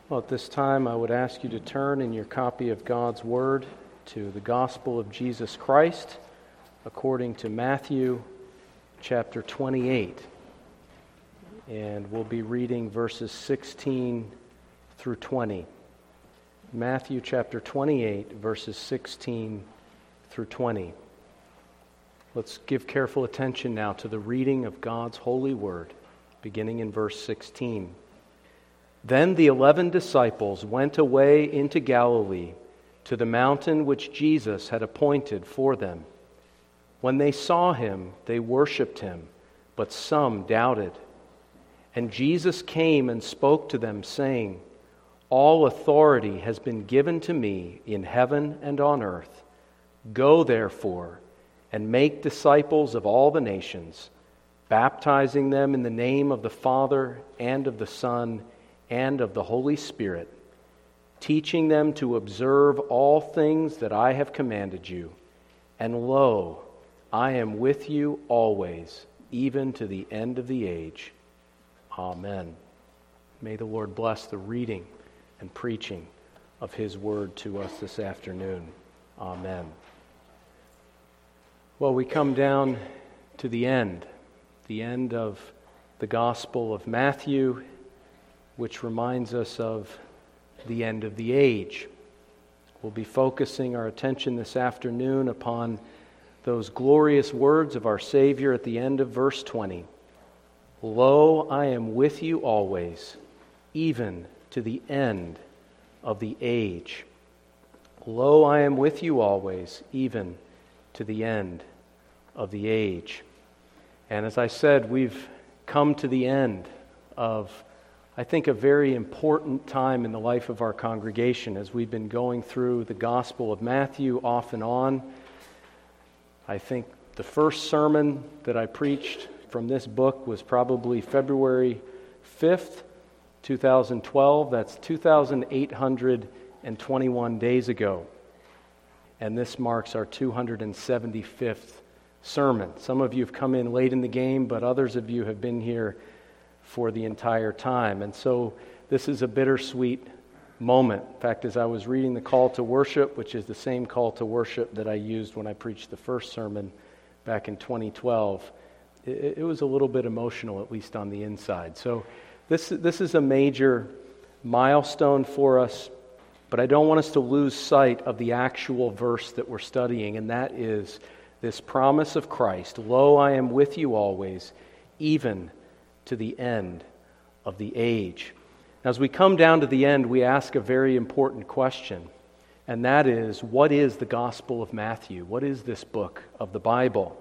Well, at this time, I would ask you to turn in your copy of God's Word to the Gospel of Jesus Christ, according to Matthew chapter 28. And we'll be reading verses 16 through 20. Matthew chapter 28, verses 16 through 20. Let's give careful attention now to the reading of God's holy Word, beginning in verse 16. Then the 11 disciples went away into Galilee, to the mountain which Jesus had appointed for them. When they saw him, they worshipped him, but some doubted. And Jesus came and spoke to them, saying, "All authority has been given to me in heaven and on earth. Go, therefore, and make disciples of all the nations, baptizing them in the name of the Father and of the Son and of the Holy Spirit, teaching them to observe all things that I have commanded you. And lo, I am with you always, even to the end of the age." Amen. May the Lord bless the reading and preaching of His Word to us this afternoon. Amen. Well, we come down to the end of the Gospel of Matthew, which reminds us of the end of the age. We'll be focusing our attention this afternoon upon those glorious words of our Savior at the end of verse 20. "Lo, I am with you always, even to the end of the age." Lo, I am with you always, even to the end of the age. And as I said, we've come to the end of, I think, a very important time in the life of our congregation as we've been going through the Gospel of Matthew off and on. I think the first sermon that I preached from this book was probably February 5th, 2012. That's 2,821 days ago. And this marks our 275th sermon. Some of you have come in late in the game, but others of you have been here for the entire time. And so this is a bittersweet moment. In fact, as I was reading the call to worship, which is the same call to worship that I used when I preached the first sermon back in 2012, it was a little bit emotional, at least on the inside. So this is a major milestone for us, but I don't want us to lose sight of the actual verse that we're studying, and that is this promise of Christ, "Lo, I am with you always, even to the end of the age." As we come down to the end, we ask a very important question, and that is, what is the Gospel of Matthew? What is this book of the Bible?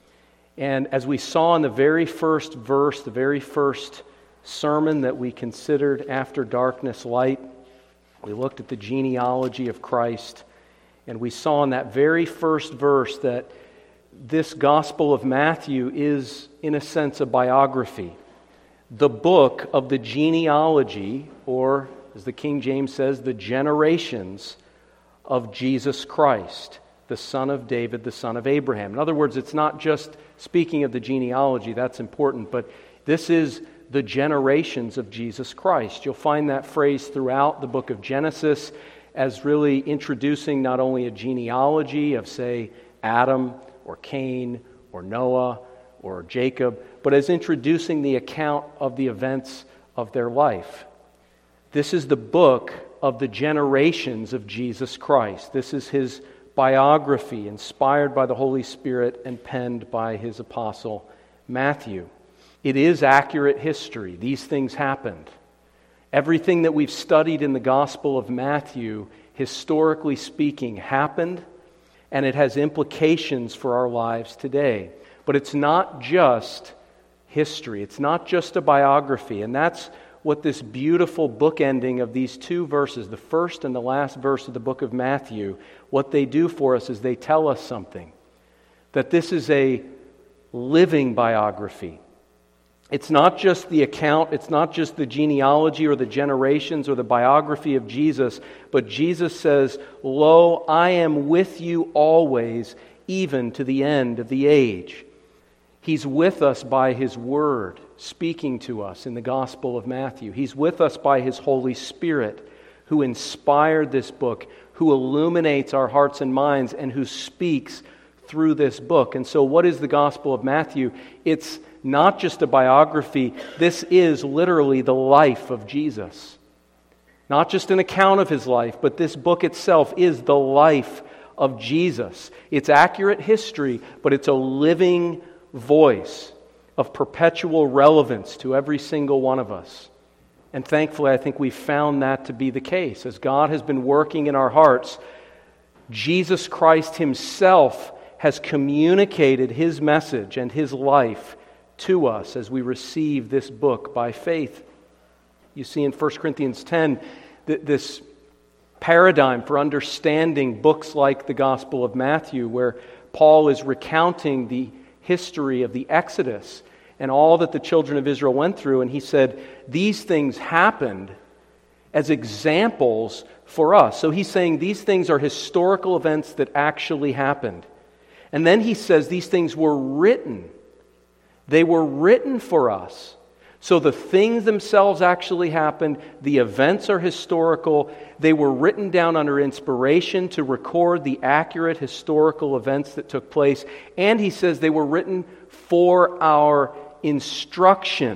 And as we saw in the very first verse, the very first sermon that we considered after darkness, light, we looked at the genealogy of Christ, and we saw in that very first verse that this Gospel of Matthew is, in a sense, a biography. The book of the genealogy, or as the King James says, the generations of Jesus Christ, the son of David, the son of Abraham. In other words, it's not just speaking of the genealogy, that's important, but this is the generations of Jesus Christ. You'll find that phrase throughout the book of Genesis as really introducing not only a genealogy of, say, Adam or Cain or Noah or Jacob, but as introducing the account of the events of their life. This is the book of the generations of Jesus Christ. This is His biography, inspired by the Holy Spirit and penned by His apostle Matthew. It is accurate history. These things happened. Everything that we've studied in the Gospel of Matthew, historically speaking, happened, and it has implications for our lives today. But it's not just history. It's not just a biography. And that's what this beautiful bookending of these two verses, the first and the last verse of the book of Matthew, what they do for us is they tell us something. That this is a living biography. It's not just the account, it's not just the genealogy or the generations or the biography of Jesus, but Jesus says, "Lo, I am with you always, even to the end of the age." He's with us by His Word. speaking to us in the Gospel of Matthew. He's with us by His Holy Spirit, who inspired this book, who illuminates our hearts and minds, and who speaks through this book. And so what is the Gospel of Matthew? It's not just a biography. This is literally the life of Jesus. Not just an account of His life, but this book itself is the life of Jesus. It's accurate history, but it's a living voice of perpetual relevance to every single one of us. And thankfully, I think we've found that to be the case. As God has been working in our hearts, Jesus Christ Himself has communicated His message and His life to us as we receive this book by faith. You see in 1 Corinthians 10, this paradigm for understanding books like the Gospel of Matthew, where Paul is recounting the history of the Exodus and all that the children of Israel went through. And he said, these things happened as examples for us. So he's saying these things are historical events that actually happened. And then he says these things were written. They were written for us. So the things themselves actually happened. The events are historical. They were written down under inspiration to record the accurate historical events that took place. And he says they were written for our instruction.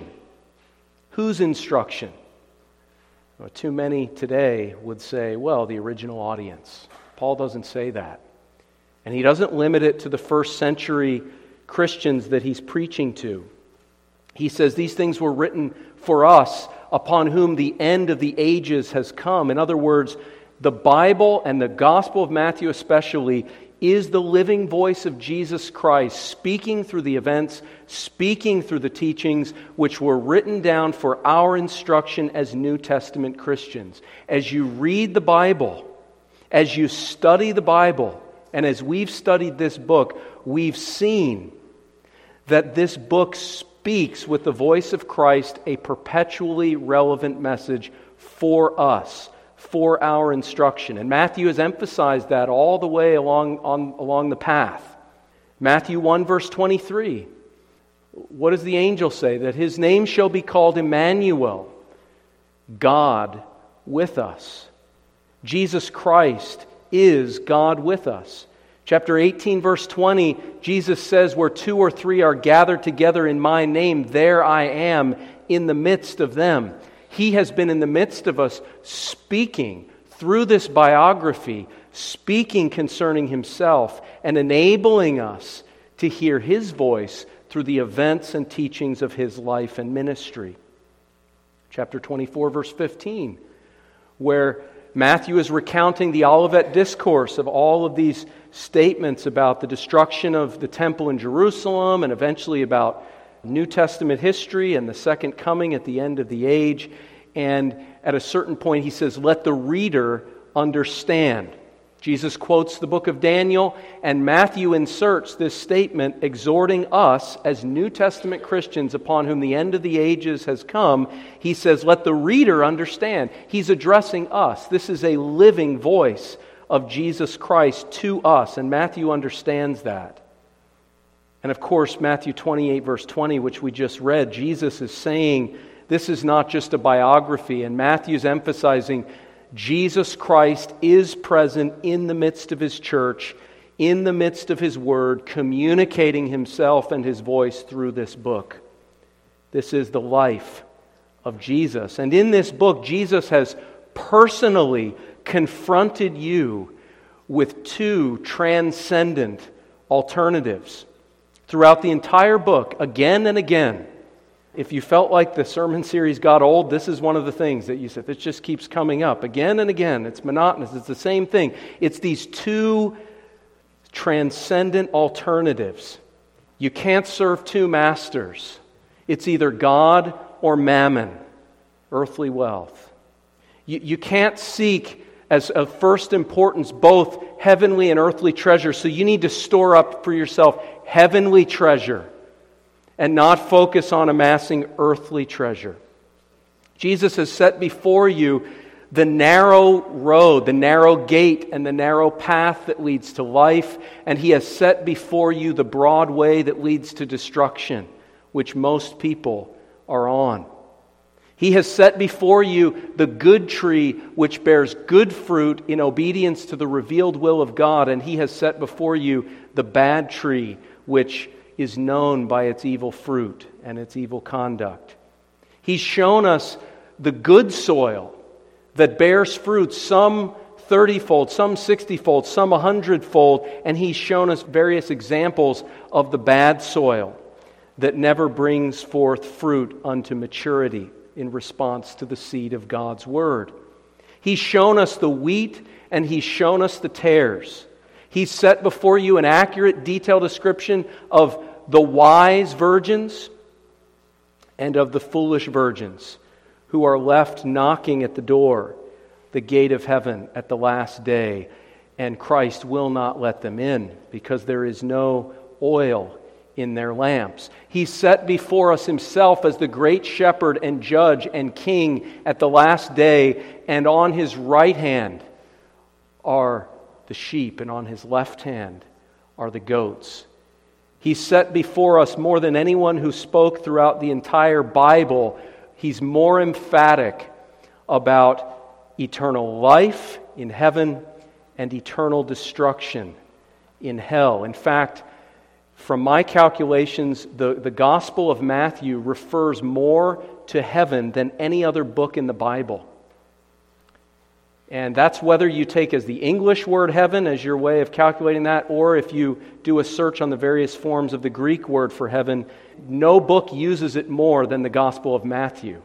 Whose instruction? Well, too many today would say, well, the original audience. Paul doesn't say that. And he doesn't limit it to the first century Christians that he's preaching to. He says these things were written for us, upon whom the end of the ages has come. In other words, the Bible and the Gospel of Matthew especially is the living voice of Jesus Christ, speaking through the events, speaking through the teachings, which were written down for our instruction as New Testament Christians. As you read the Bible, as you study the Bible, and as we've studied this book, we've seen that this book speaks with the voice of Christ a perpetually relevant message for us, for our instruction. And Matthew has emphasized that all the way along the path. Matthew 1 verse 23. What does the angel say? That His name shall be called Emmanuel, God with us. Jesus Christ is God with us. Chapter 18, verse 20, Jesus says, where 2 or 3 are gathered together in my name, there I am in the midst of them. He has been in the midst of us, speaking through this biography, speaking concerning Himself, and enabling us to hear His voice through the events and teachings of His life and ministry. Chapter 24, verse 15, where Matthew is recounting the Olivet Discourse of all of these statements about the destruction of the temple in Jerusalem and eventually about New Testament history and the second coming at the end of the age. And at a certain point he says, let the reader understand. Jesus quotes the book of Daniel, and Matthew inserts this statement exhorting us as New Testament Christians upon whom the end of the ages has come. He says, let the reader understand. He's addressing us. This is a living voice of Jesus Christ to us, and Matthew understands that. And of course, Matthew 28, verse 20, which we just read, Jesus is saying this is not just a biography, and Matthew's emphasizing Jesus Christ is present in the midst of His church, in the midst of His Word, communicating Himself and His voice through this book. This is the life of Jesus. And in this book, Jesus has personally confronted you with 2 transcendent alternatives. Throughout the entire book, again and again, if you felt like the sermon series got old, this is one of the things that you said, this just keeps coming up again and again. It's monotonous. It's the same thing. It's these 2 transcendent alternatives. You can't serve 2 masters. It's either God or mammon, earthly wealth. You can't seek as of first importance both heavenly and earthly treasure, so you need to store up for yourself heavenly treasure and not focus on amassing earthly treasure. Jesus has set before you the narrow road, the narrow gate, and the narrow path that leads to life, and He has set before you the broad way that leads to destruction, which most people are on. He has set before you the good tree which bears good fruit in obedience to the revealed will of God, and He has set before you the bad tree which is known by its evil fruit and its evil conduct. He's shown us the good soil that bears fruit, some 30-fold, some 60-fold, some 100-fold, and He's shown us various examples of the bad soil that never brings forth fruit unto maturity in response to the seed of God's Word. He's shown us the wheat and He's shown us the tares. He's set before you an accurate, detailed description of the wise virgins and of the foolish virgins who are left knocking at the door, the gate of heaven at the last day, and Christ will not let them in because there is no oil in their lamps. He set before us Himself as the great shepherd and judge and king at the last day, and on His right hand are the sheep, and on His left hand are the goats. He set before us more than anyone who spoke throughout the entire Bible. He's more emphatic about eternal life in heaven and eternal destruction in hell. In fact, from my calculations, the Gospel of Matthew refers more to heaven than any other book in the Bible. And that's whether you take as the English word heaven as your way of calculating that, or if you do a search on the various forms of the Greek word for heaven, no book uses it more than the Gospel of Matthew.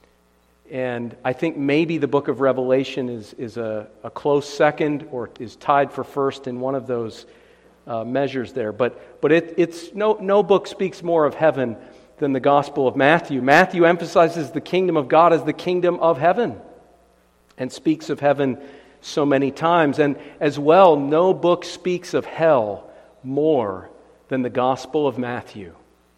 And I think maybe the book of Revelation is a close second, or is tied for first in one of those measures there. But it's no book speaks more of heaven than the Gospel of Matthew. Matthew emphasizes the kingdom of God as the kingdom of heaven, and speaks of heaven so many times. And as well, no book speaks of hell more than the Gospel of Matthew.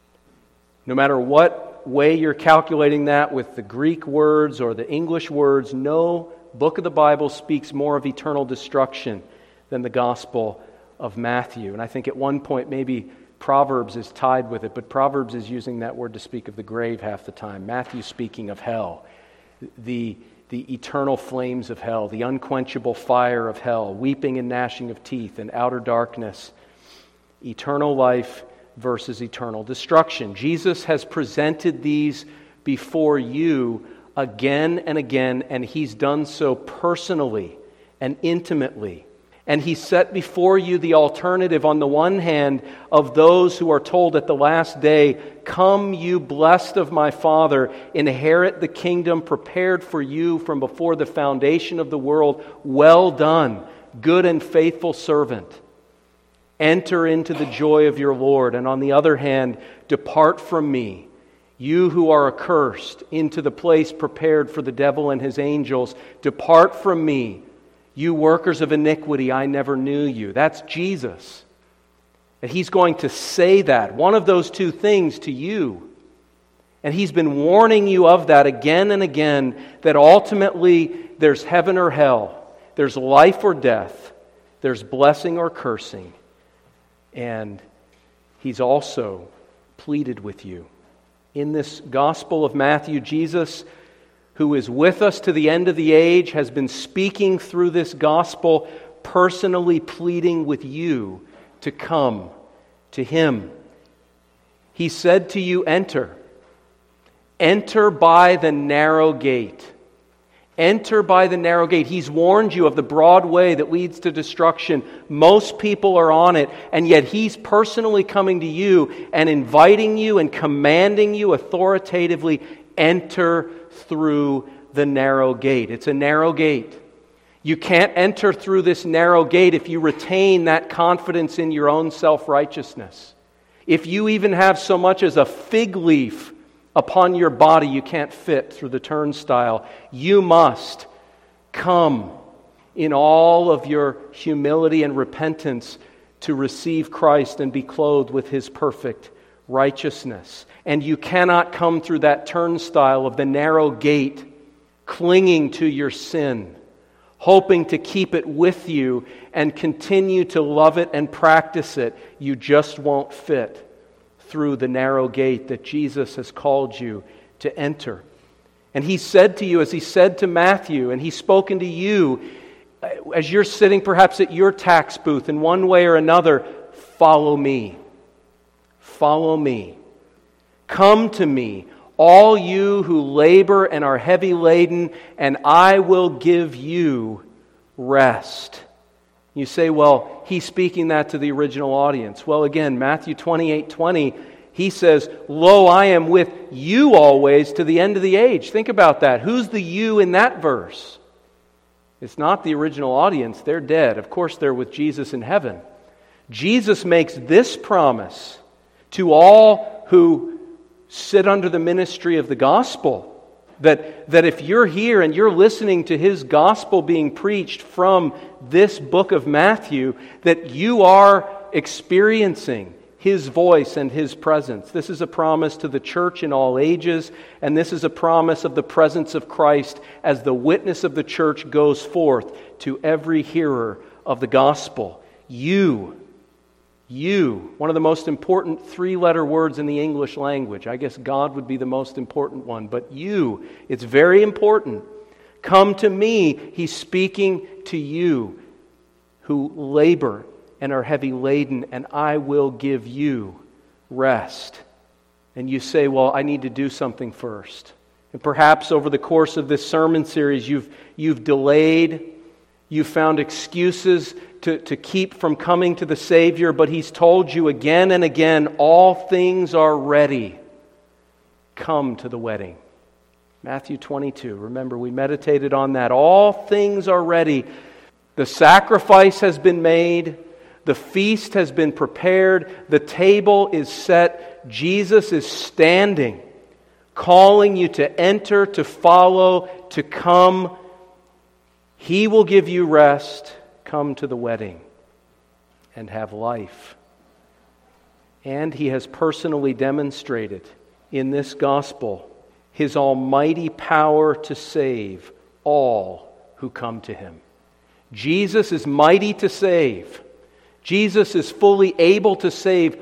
No matter what way you're calculating that with the Greek words or the English words, no book of the Bible speaks more of eternal destruction than the Gospel of Matthew. And I think at one point maybe Proverbs is tied with it, but Proverbs is using that word to speak of the grave half the time. Matthew's speaking of hell, the eternal flames of hell, the unquenchable fire of hell, weeping and gnashing of teeth and outer darkness, eternal life versus eternal destruction. Jesus has presented these before you again and again, and He's done so personally and intimately. And He set before you the alternative, on the one hand, of those who are told at the last day, "Come, you blessed of my Father, inherit the kingdom prepared for you from before the foundation of the world. Well done, good and faithful servant. Enter into the joy of your Lord." And on the other hand, "Depart from me, you who are accursed, into the place prepared for the devil and his angels. Depart from me, you workers of iniquity, I never knew you." That's Jesus. And He's going to say that, one of those two things, to you. And He's been warning you of that again and again, that ultimately there's heaven or hell, there's life or death, there's blessing or cursing. And He's also pleaded with you. In this Gospel of Matthew, Jesus, who is with us to the end of the age, has been speaking through this gospel, personally pleading with you to come to Him. He said to you, "Enter. Enter by the narrow gate." Enter by the narrow gate. He's warned you of the broad way that leads to destruction. Most people are on it, and yet He's personally coming to you and inviting you and commanding you authoritatively, enter through the narrow gate. It's a narrow gate. You can't enter through this narrow gate if you retain that confidence in your own self-righteousness. If you even have so much as a fig leaf upon your body, you can't fit through the turnstile. You must come in all of your humility and repentance to receive Christ and be clothed with His perfect righteousness. And you cannot come through that turnstile of the narrow gate clinging to your sin, hoping to keep it with you and continue to love it and practice it. You just won't fit through the narrow gate that Jesus has called you to enter. And He said to you, as He said to Matthew, and He's spoken to you, as you're sitting perhaps at your tax booth in one way or another, follow me. Follow me. Come to me, all you who labor and are heavy laden, and I will give you rest. You say, well, He's speaking that to the original audience. Well, again, Matthew 28:20, He says, lo, I am with you always to the end of the age. Think about that. Who's the you in that verse? It's not the original audience. They're dead. Of course, they're with Jesus in heaven. Jesus makes this promise to all who sit under the ministry of the gospel, that if you're here and you're listening to His gospel being preached from this book of Matthew, that you are experiencing His voice and His presence. This is a promise to the church in all ages, and this is a promise of the presence of Christ as the witness of the church goes forth to every hearer of the gospel. You, one of the most important three-letter words in the English language. I guess God would be the most important one, but you, it's very important. Come to me, He's speaking to you who labor and are heavy laden, and I will give you rest. And you say, well, I need to do something first. And perhaps over the course of this sermon series, you've delayed, you've found excuses to keep from coming to the Savior, but He's told you again and again, all things are ready. Come to the wedding. Matthew 22. Remember, we meditated on that. All things are ready. The sacrifice has been made. The feast has been prepared. The table is set. Jesus is standing, calling you to enter, to follow, to come. He will give you rest. Come to the wedding and have life. And He has personally demonstrated in this gospel His almighty power to save all who come to Him. Jesus is mighty to save. Jesus is fully able to save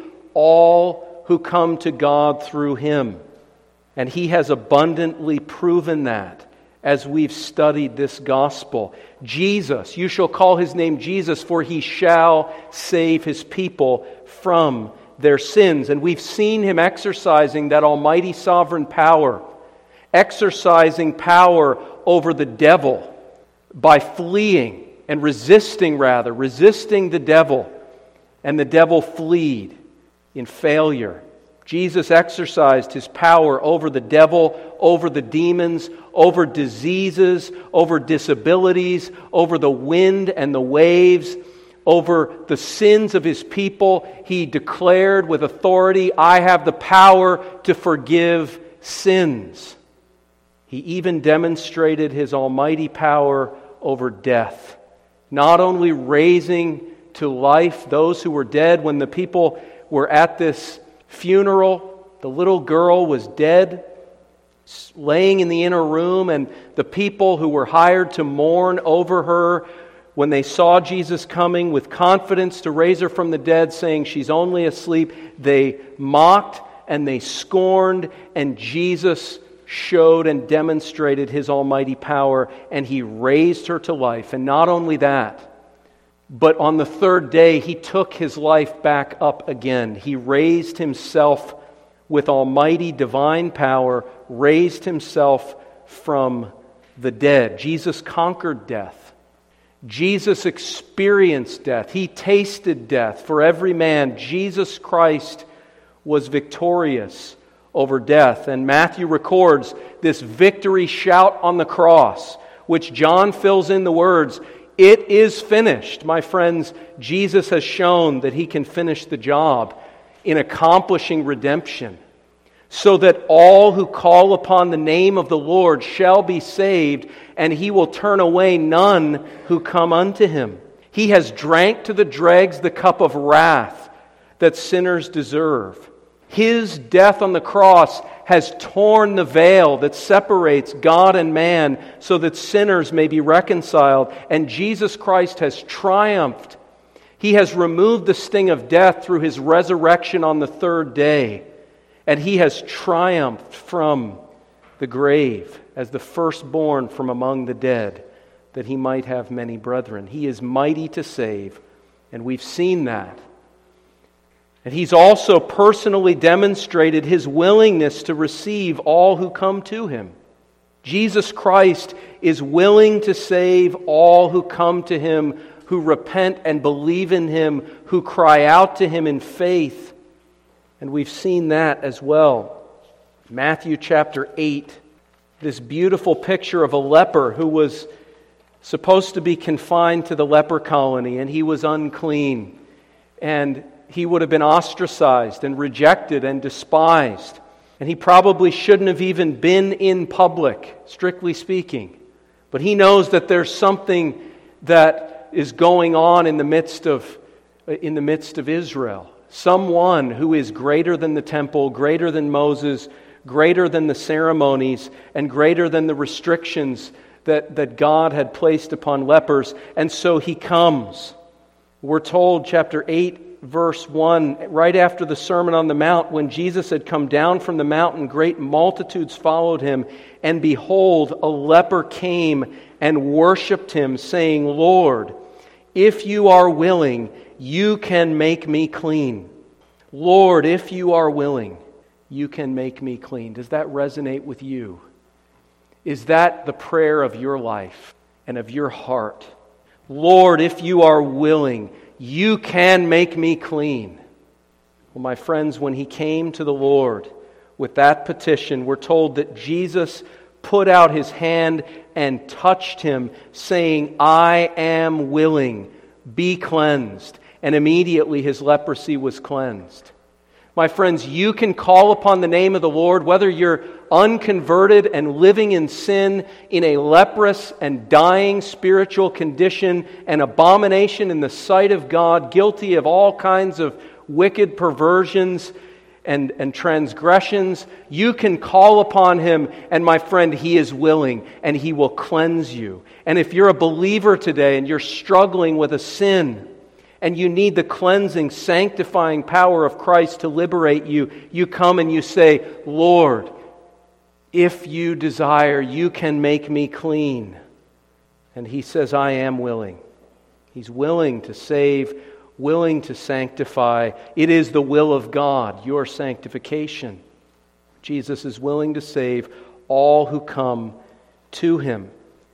all who come to God through Him. And He has abundantly proven that as we've studied this gospel. Jesus, you shall call His name Jesus, for He shall save His people from their sins. And we've seen Him exercising that almighty sovereign power, exercising power over the devil by fleeing and resisting the devil, and the devil fled in failure. Jesus exercised His power over the devil, over the demons, over diseases, over disabilities, over the wind and the waves, over the sins of His people. He declared with authority, I have the power to forgive sins. He even demonstrated His almighty power over death, not only raising to life those who were dead. When the people were at this funeral, the little girl was dead, laying in the inner room, and the people who were hired to mourn over her, when they saw Jesus coming with confidence to raise her from the dead, saying she's only asleep, they mocked and they scorned, and Jesus showed and demonstrated His almighty power, and He raised her to life. And not only that, but on the third day, He took His life back up again. He raised Himself with almighty divine power, raised Himself from the dead. Jesus conquered death. Jesus experienced death. He tasted death for every man. Jesus Christ was victorious over death. And Matthew records this victory shout on the cross, which John fills in the words, it is finished. My friends, Jesus has shown that He can finish the job in accomplishing redemption, so that all who call upon the name of the Lord shall be saved, and He will turn away none who come unto Him. He has drank to the dregs the cup of wrath that sinners deserve. His death on the cross has torn the veil that separates God and man so that sinners may be reconciled. And Jesus Christ has triumphed. He has removed the sting of death through His resurrection on the third day. And He has triumphed from the grave as the firstborn from among the dead, that he might have many brethren. He is mighty to save, and we've seen that. And he's also personally demonstrated his willingness to receive all who come to him. Jesus Christ is willing to save all who come to him, who repent and believe in him, who cry out to him in faith. And we've seen that as well. Matthew chapter 8, this beautiful picture of a leper who was supposed to be confined to the leper colony, and he was unclean. And he would have been ostracized and rejected and despised. And he probably shouldn't have even been in public, strictly speaking. But he knows that there's something that is going on in the midst of Israel. Someone who is greater than the temple, greater than Moses, greater than the ceremonies, and greater than the restrictions that God had placed upon lepers. And so he comes. We're told, chapter 8, verse 1, right after the Sermon on the Mount, when Jesus had come down from the mountain, great multitudes followed him, and behold, a leper came and worshipped him, saying, Lord, if you are willing, you can make me clean. Lord, if you are willing, you can make me clean. Does that resonate with you? Is that the prayer of your life and of your heart? Lord, if you are willing, you can make me clean. Well, my friends, when he came to the Lord with that petition, we're told that Jesus put out his hand and touched him, saying, I am willing, be cleansed. And immediately his leprosy was cleansed. My friends, you can call upon the name of the Lord, whether you're unconverted and living in sin, in a leprous and dying spiritual condition, an abomination in the sight of God, guilty of all kinds of wicked perversions and transgressions. You can call upon him, and my friend, he is willing, and he will cleanse you. And if you're a believer today and you're struggling with a sin, and you need the cleansing, sanctifying power of Christ to liberate you, you come and you say, Lord, if you desire, you can make me clean. And he says, I am willing. He's willing to save, willing to sanctify. It is the will of God, your sanctification. Jesus is willing to save all who come to him.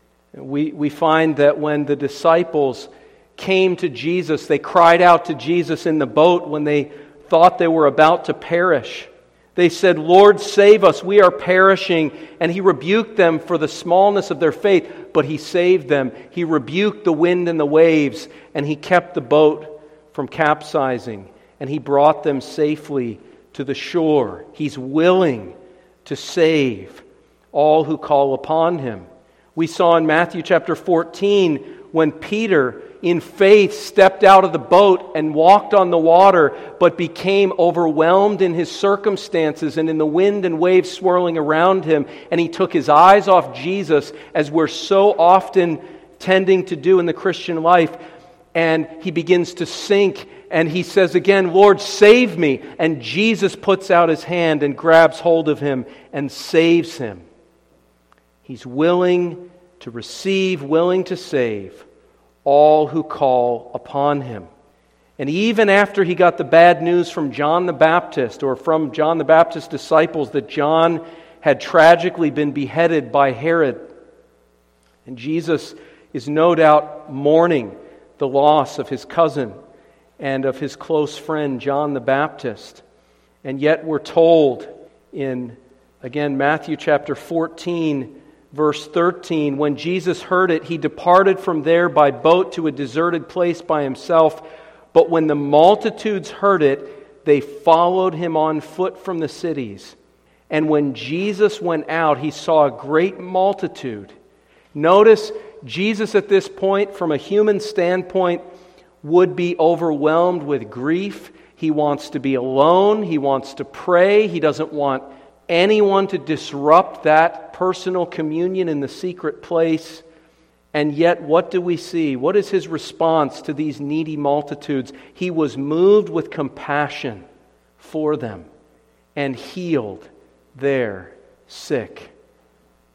We find that when the disciples came to Jesus, they cried out to Jesus in the boat when they thought they were about to perish. They said, Lord, save us, we are perishing. And he rebuked them for the smallness of their faith, but he saved them. He rebuked the wind and the waves, and he kept the boat from capsizing, and he brought them safely to the shore. He's willing to save all who call upon him. We saw in Matthew chapter 14 when Peter, in faith, stepped out of the boat and walked on the water, but became overwhelmed in his circumstances and in the wind and waves swirling around him. And he took his eyes off Jesus, as we're so often tending to do in the Christian life. And he begins to sink, and he says again, Lord, save me. And Jesus puts out his hand and grabs hold of him and saves him. He's willing to receive, willing to save all who call upon him. And even after he got the bad news from John the Baptist, or from John the Baptist's disciples, that John had tragically been beheaded by Herod, and Jesus is no doubt mourning the loss of his cousin and of his close friend John the Baptist. And yet we're told in, again, Matthew chapter 14, verse 13, when Jesus heard it, he departed from there by boat to a deserted place by himself. But when the multitudes heard it, they followed him on foot from the cities. And when Jesus went out, he saw a great multitude. Notice, Jesus at this point, from a human standpoint, would be overwhelmed with grief. He wants to be alone. He wants to pray. He doesn't want anyone to disrupt that personal communion in the secret place. And yet, what do we see? What is his response to these needy multitudes? He was moved with compassion for them and healed their sick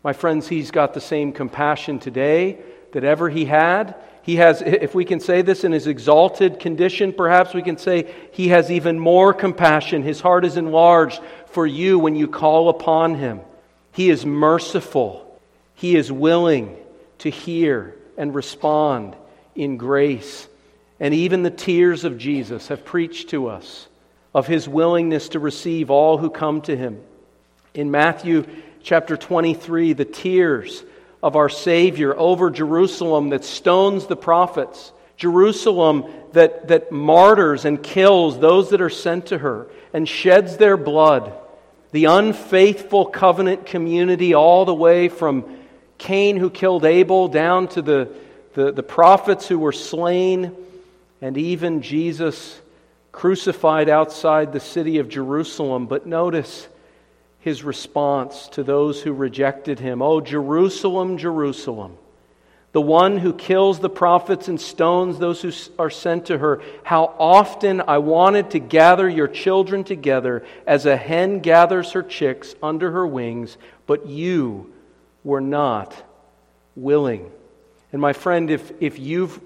My friends, He's got the same compassion today that ever He had. He has, if we can say this in His exalted condition, perhaps we can say He has even more compassion. His heart is enlarged for you when you call upon Him. He is merciful. He is willing to hear and respond in grace. And even the tears of Jesus have preached to us of His willingness to receive all who come to Him. In Matthew chapter 23, the tears of our Savior over Jerusalem that stones the prophets, Jerusalem that martyrs and kills those that are sent to her and sheds their blood, the unfaithful covenant community all the way from Cain who killed Abel down to the prophets who were slain, and even Jesus crucified outside the city of Jerusalem. But notice His response to those who rejected Him. "Oh, Jerusalem, Jerusalem, the one who kills the prophets and stones those who are sent to her. How often I wanted to gather your children together as a hen gathers her chicks under her wings, but you were not willing." And my friend, if you've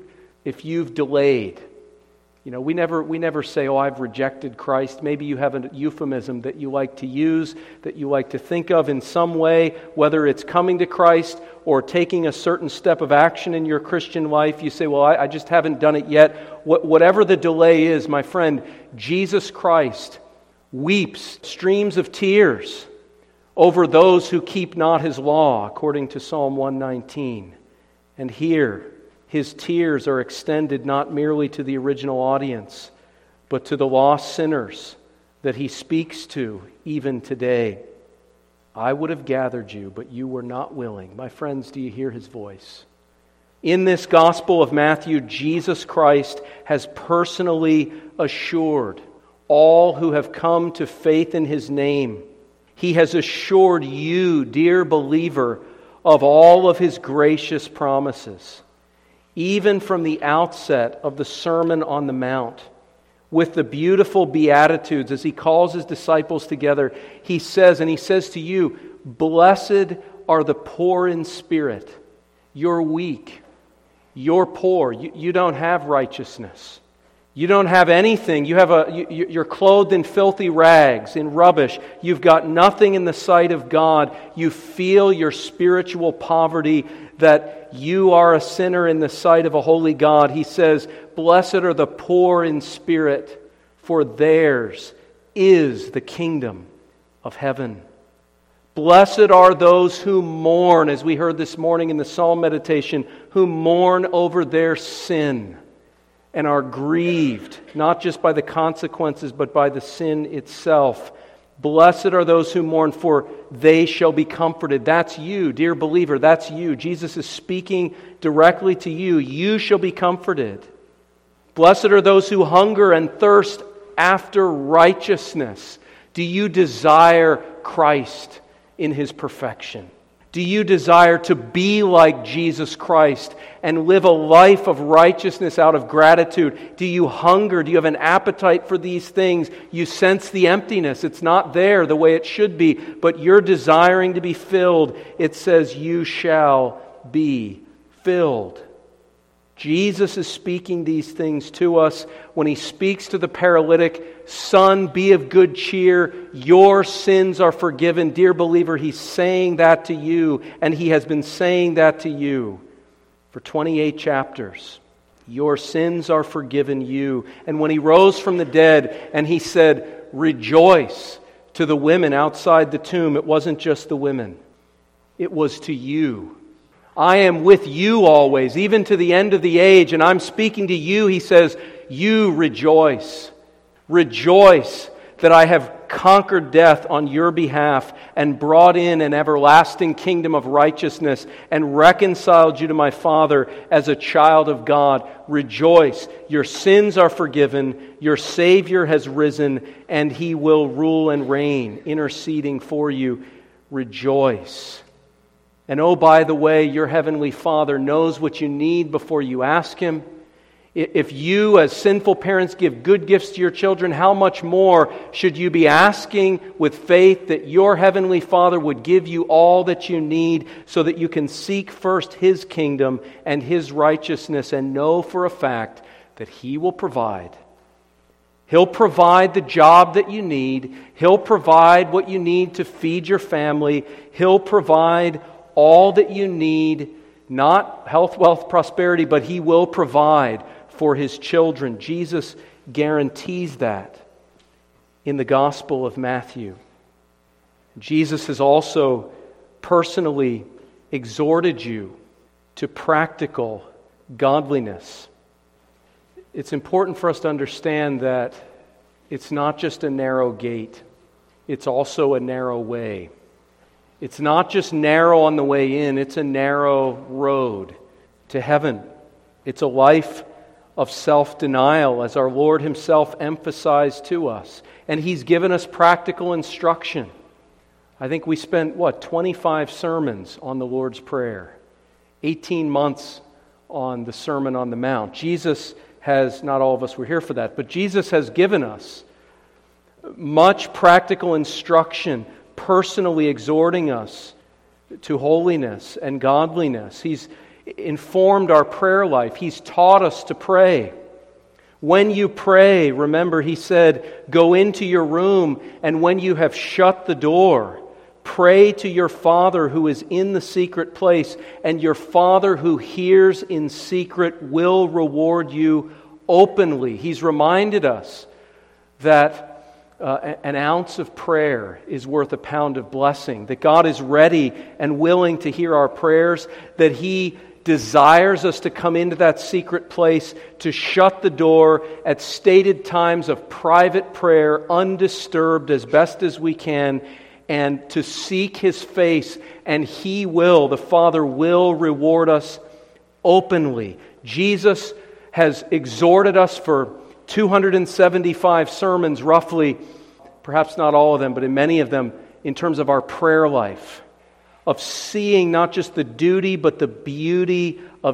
delayed, we never say, "Oh, I've rejected Christ." Maybe you have a euphemism that you like to use, that you like to think of in some way, whether it's coming to Christ or taking a certain step of action in your Christian life. You say, "Well, I just haven't done it yet." Whatever the delay is, my friend, Jesus Christ weeps streams of tears over those who keep not His law, according to Psalm 119. And here, His tears are extended not merely to the original audience, but to the lost sinners that He speaks to even today. "I would have gathered you, but you were not willing." My friends, do you hear His voice? In this Gospel of Matthew, Jesus Christ has personally assured all who have come to faith in His name. He has assured you, dear believer, of all of His gracious promises. Even from the outset of the Sermon on the Mount, with the beautiful Beatitudes, as He calls His disciples together, He says to you, "Blessed are the poor in spirit." You're weak. You're poor. You don't have righteousness. You don't have anything. You're clothed in filthy rags, in rubbish. You've got nothing in the sight of God. You feel your spiritual poverty, that you are a sinner in the sight of a holy God. He says, "Blessed are the poor in spirit, for theirs is the kingdom of heaven." Blessed are those who mourn, as we heard this morning in the Psalm meditation, who mourn over their sin and are grieved, not just by the consequences, but by the sin itself. Blessed are those who mourn, for they shall be comforted. That's you, dear believer, that's you. Jesus is speaking directly to you. You shall be comforted. Blessed are those who hunger and thirst after righteousness. Do you desire Christ in His perfection? Do you desire to be like Jesus Christ and live a life of righteousness out of gratitude? Do you hunger? Do you have an appetite for these things? You sense the emptiness. It's not there the way it should be, but you're desiring to be filled. It says, "You shall be filled." Jesus is speaking these things to us when He speaks to the paralytic, "Son, be of good cheer, your sins are forgiven." Dear believer, He's saying that to you, and He has been saying that to you for 28 chapters. Your sins are forgiven you. And when He rose from the dead and He said, "Rejoice," to the women outside the tomb, it wasn't just the women. It was to you. "I am with you always, even to the end of the age, and I'm speaking to you," He says, "you rejoice. Rejoice that I have conquered death on your behalf and brought in an everlasting kingdom of righteousness and reconciled you to my Father as a child of God. Rejoice. Your sins are forgiven. Your Savior has risen, and He will rule and reign, interceding for you. Rejoice." And oh, by the way, your Heavenly Father knows what you need before you ask Him. If you, as sinful parents, give good gifts to your children, how much more should you be asking with faith that your Heavenly Father would give you all that you need so that you can seek first His kingdom and His righteousness and know for a fact that He will provide. He'll provide the job that you need. He'll provide what you need to feed your family. He'll provide all that you need, not health, wealth, prosperity, but He will provide for His children. Jesus guarantees that in the Gospel of Matthew. Jesus has also personally exhorted you to practical godliness. It's important for us to understand that it's not just a narrow gate, it's also a narrow way. It's not just narrow on the way in, it's a narrow road to heaven. It's a life of self-denial, as our Lord Himself emphasized to us. And He's given us practical instruction. I think we spent, 25 sermons on the Lord's Prayer, 18 months on the Sermon on the Mount. Jesus has, not all of us were here for that, but Jesus has given us much practical instruction, personally exhorting us to holiness and godliness. He's informed our prayer life. He's taught us to pray. When you pray, remember, He said, go into your room, and when you have shut the door, pray to your Father who is in the secret place, and your Father who hears in secret will reward you openly. He's reminded us that an ounce of prayer is worth a pound of blessing, that God is ready and willing to hear our prayers, that He desires us to come into that secret place, to shut the door at stated times of private prayer, undisturbed as best as we can, and to seek His face, and He will, the Father will reward us openly. Jesus has exhorted us for 275 sermons, roughly, perhaps not all of them, but in many of them, in terms of our prayer life, of seeing not just the duty, but the beauty of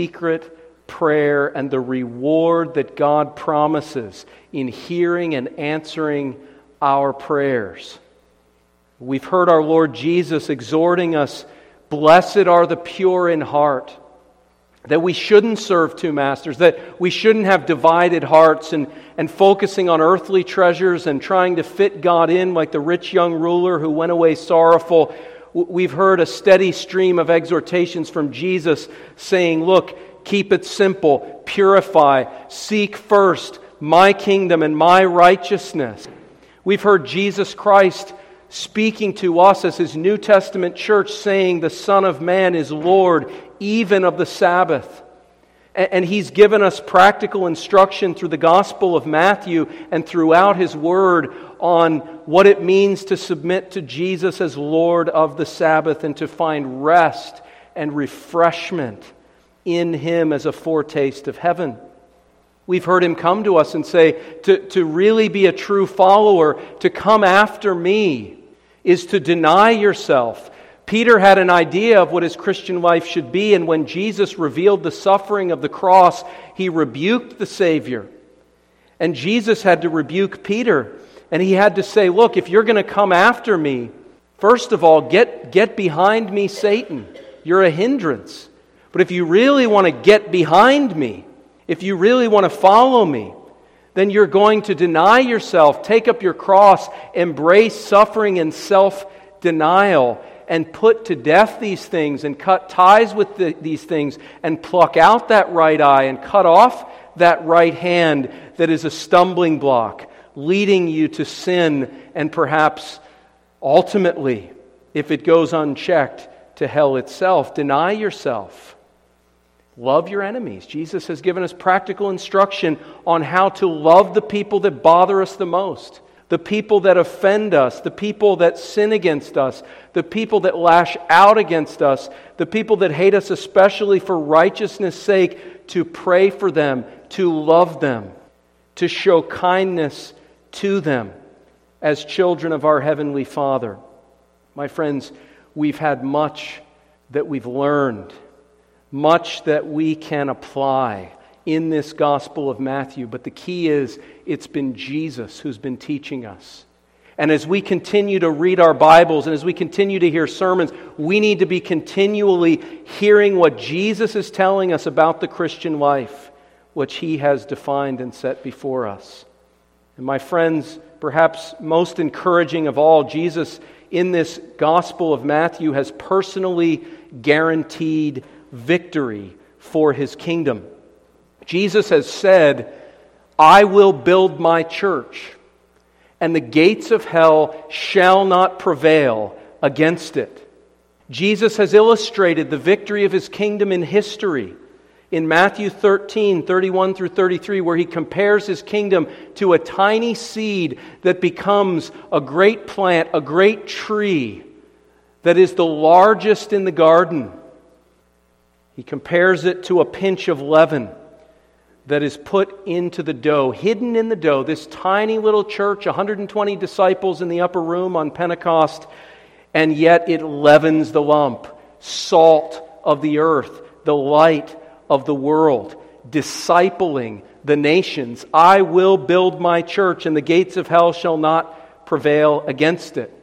secret prayer and the reward that God promises in hearing and answering our prayers. We've heard our Lord Jesus exhorting us, blessed are the pure in heart, that we shouldn't serve two masters, that we shouldn't have divided hearts and focusing on earthly treasures and trying to fit God in like the rich young ruler who went away sorrowful. We've heard a steady stream of exhortations from Jesus saying, look, keep it simple, purify, seek first my kingdom and my righteousness. We've heard Jesus Christ speaking to us as His New Testament church, saying the Son of Man is Lord even of the Sabbath. And He's given us practical instruction through the Gospel of Matthew and throughout His Word on what it means to submit to Jesus as Lord of the Sabbath and to find rest and refreshment in Him as a foretaste of heaven. We've heard Him come to us and say, to really be a true follower, to come after me, is to deny yourself. Peter had an idea of what his Christian life should be, and when Jesus revealed the suffering of the cross, he rebuked the Savior. And Jesus had to rebuke Peter, and he had to say, look, if you're going to come after me, first of all, get behind me, Satan. You're a hindrance. But if you really want to get behind me, if you really want to follow me, then you're going to deny yourself, take up your cross, embrace suffering and self-denial, and put to death these things and cut ties with these things and pluck out that right eye and cut off that right hand that is a stumbling block, leading you to sin and perhaps ultimately, if it goes unchecked, to hell itself. Deny yourself. Love your enemies. Jesus has given us practical instruction on how to love the people that bother us the most, the people that offend us, the people that sin against us, the people that lash out against us, the people that hate us especially for righteousness' sake, to pray for them, to love them, to show kindness to them as children of our Heavenly Father. My friends, we've had much that we've learned, much that we can apply in this Gospel of Matthew, but the key is it's been Jesus who's been teaching us. And as we continue to read our Bibles and as we continue to hear sermons, we need to be continually hearing what Jesus is telling us about the Christian life, which He has defined and set before us. And my friends, perhaps most encouraging of all, Jesus in this Gospel of Matthew has personally guaranteed victory for His kingdom. Jesus has said, "I will build my church, and the gates of hell shall not prevail against it." Jesus has illustrated the victory of His kingdom in history in Matthew 13, 31 through 33, where He compares His kingdom to a tiny seed that becomes a great plant, a great tree that is the largest in the garden. He compares it to a pinch of leaven that is put into the dough, hidden in the dough. This tiny little church, 120 disciples in the upper room on Pentecost, and yet it leavens the lump, salt of the earth, the light of the world, discipling the nations. "I will build my church, and the gates of hell shall not prevail against it."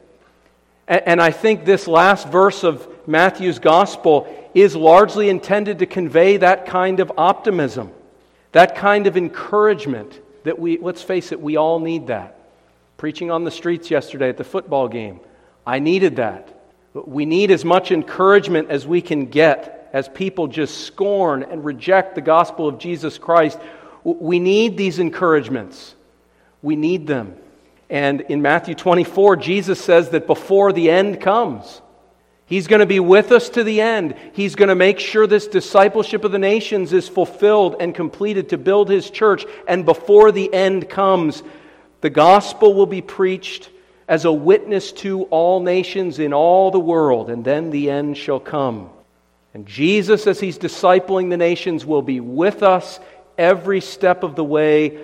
And I think this last verse of Matthew's Gospel is largely intended to convey that kind of optimism, that kind of encouragement that let's face it, we all need that. Preaching on the streets yesterday at the football game, I needed that. We need as much encouragement as we can get as people just scorn and reject the gospel of Jesus Christ. We need these encouragements. We need them. And in Matthew 24, Jesus says that before the end comes, He's going to be with us to the end. He's going to make sure this discipleship of the nations is fulfilled and completed to build His church. And before the end comes, the gospel will be preached as a witness to all nations in all the world. And then the end shall come. And Jesus, as He's discipling the nations, will be with us every step of the way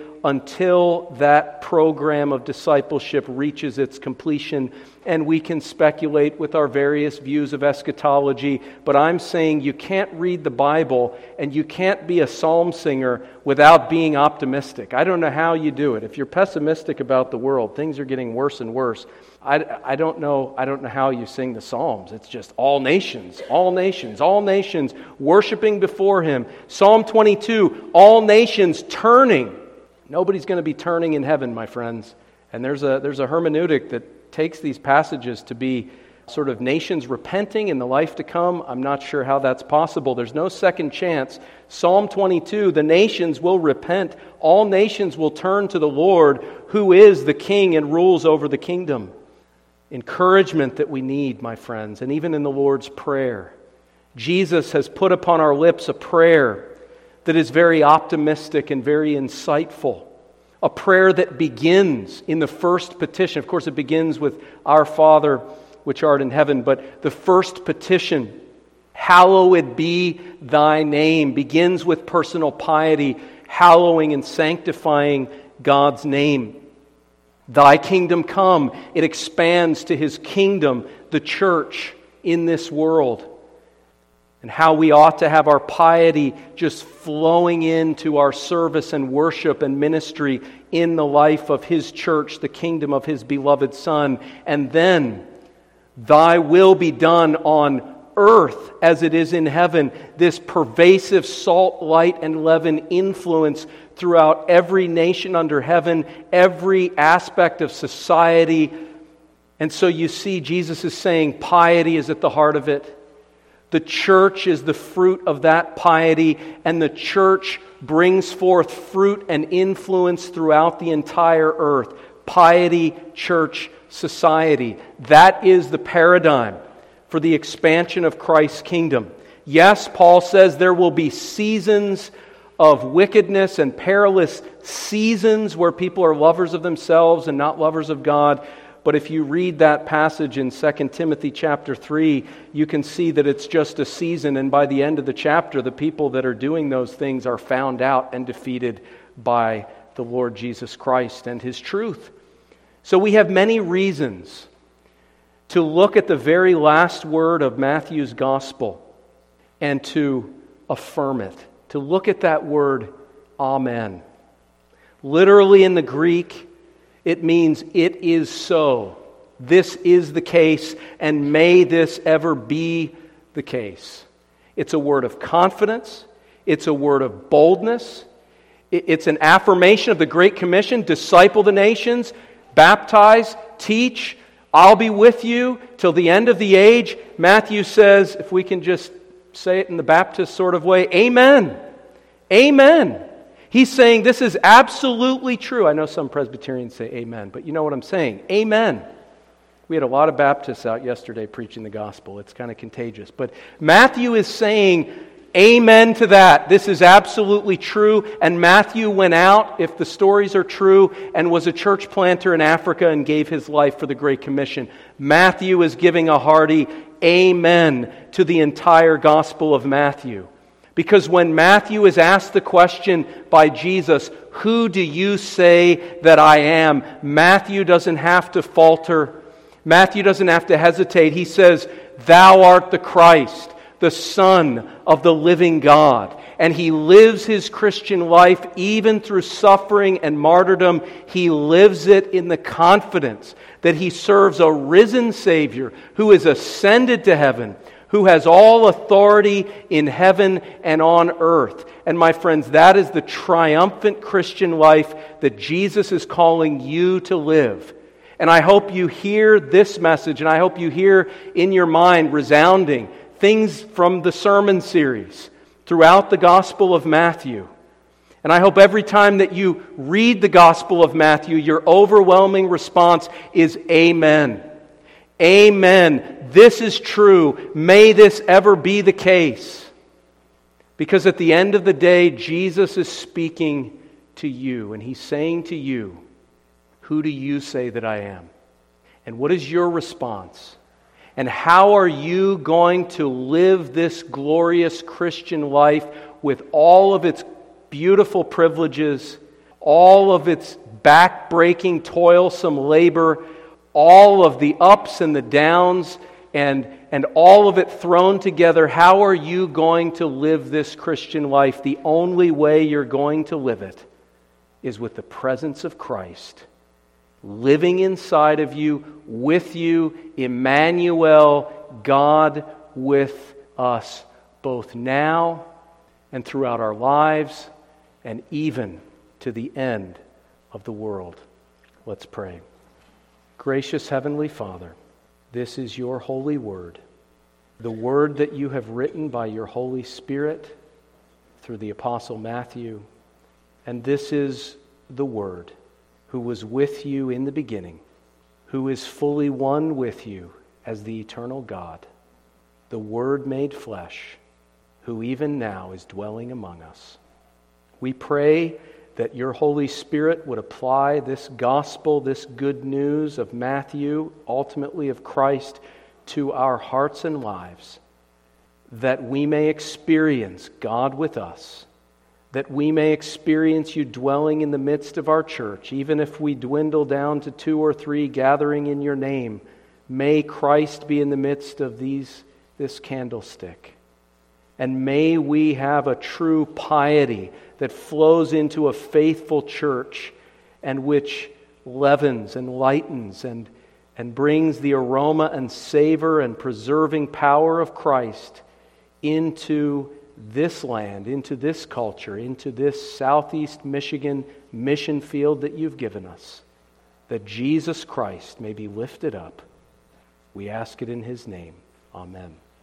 until that program of discipleship reaches its completion. And we can speculate with our various views of eschatology, but I'm saying you can't read the Bible and you can't be a psalm singer without being optimistic. I don't know how you do it. If you're pessimistic about the world, things are getting worse and worse. I don't know how you sing the Psalms. It's just all nations, all nations, all nations worshiping before Him. Psalm 22, all nations turning. Nobody's going to be turning in heaven, my friends. And there's a hermeneutic that takes these passages to be sort of nations repenting in the life to come. I'm not sure how that's possible. There's no second chance. Psalm 22, the nations will repent. All nations will turn to the Lord, who is the King and rules over the kingdom. Encouragement that we need, my friends, and even in the Lord's Prayer. Jesus has put upon our lips a prayer that is very optimistic and very insightful. A prayer that begins in the first petition. Of course, it begins with "Our Father, which art in heaven," but the first petition, "Hallowed be thy name," begins with personal piety, hallowing and sanctifying God's name. "Thy kingdom come," it expands to His kingdom, the church in this world. And how we ought to have our piety just flowing into our service and worship and ministry in the life of His church, the kingdom of His beloved Son. And then, "Thy will be done on earth as it is in heaven." This pervasive salt, light, and leaven influence throughout every nation under heaven, every aspect of society. And so you see, Jesus is saying piety is at the heart of it. The church is the fruit of that piety, and the church brings forth fruit and influence throughout the entire earth. Piety, church, society. That is the paradigm for the expansion of Christ's kingdom. Yes, Paul says there will be seasons of wickedness and perilous seasons where people are lovers of themselves and not lovers of God. But if you read that passage in 2 Timothy chapter 3, you can see that it's just a season, and by the end of the chapter, the people that are doing those things are found out and defeated by the Lord Jesus Christ and His truth. So we have many reasons to look at the very last word of Matthew's gospel and to affirm it, to look at that word Amen. Literally in the Greek, it means it is so. This is the case, and may this ever be the case. It's a word of confidence. It's a word of boldness. It's an affirmation of the Great Commission: disciple the nations, baptize, teach. I'll be with you till the end of the age. Matthew says, if we can just say it in the Baptist sort of way, amen. Amen. He's saying this is absolutely true. I know some Presbyterians say amen, but you know what I'm saying. Amen. We had a lot of Baptists out yesterday preaching the gospel. It's kind of contagious. But Matthew is saying amen to that. This is absolutely true. And Matthew went out, if the stories are true, and was a church planter in Africa and gave his life for the Great Commission. Matthew is giving a hearty amen to the entire Gospel of Matthew. Because when Matthew is asked the question by Jesus, who do you say that I am? Matthew doesn't have to falter. Matthew doesn't have to hesitate. He says, thou art the Christ, the Son of the living God. And he lives his Christian life even through suffering and martyrdom. He lives it in the confidence that he serves a risen Savior who is ascended to heaven, who has all authority in heaven and on earth. And my friends, that is the triumphant Christian life that Jesus is calling you to live. And I hope you hear this message, and I hope you hear in your mind resounding things from the sermon series throughout the Gospel of Matthew. And I hope every time that you read the Gospel of Matthew, your overwhelming response is amen. Amen. This is true. May this ever be the case. Because at the end of the day, Jesus is speaking to you, and he's saying to you, who do you say that I am? And what is your response? And how are you going to live this glorious Christian life with all of its beautiful privileges, all of its back-breaking, toilsome labor, all of the ups and the downs, and all of it thrown together? How are you going to live this Christian life? The only way you're going to live it is with the presence of Christ living inside of you, with you, Emmanuel, God with us, both now and throughout our lives, and even to the end of the world. Let's pray. Gracious Heavenly Father, this is your holy word, the word that you have written by your Holy Spirit through the Apostle Matthew, and this is the Word who was with you in the beginning, who is fully one with you as the eternal God, the Word made flesh, who even now is dwelling among us. We pray that your Holy Spirit would apply this gospel, this good news of Matthew, ultimately of Christ, to our hearts and lives, that we may experience God with us, that we may experience you dwelling in the midst of our church. Even if we dwindle down to 2 or 3 gathering in your name, may Christ be in the midst of this candlestick. And may we have a true piety that flows into a faithful church and which leavens and lightens and brings the aroma and savor and preserving power of Christ into this land, into this culture, into this Southeast Michigan mission field that you've given us, that Jesus Christ may be lifted up. We ask it in his name. Amen.